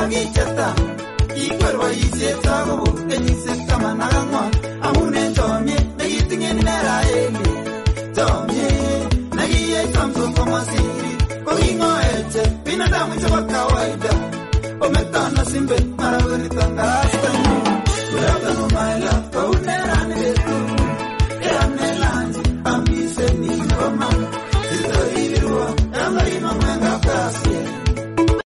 Kokicheta ikwerwa isyetako kenyisiek 14 amun en chomyet nekitinye neraeni. Chomyet nekiyai Samson komasiri koking'oeche binadamu chebo kawaida ometano simbe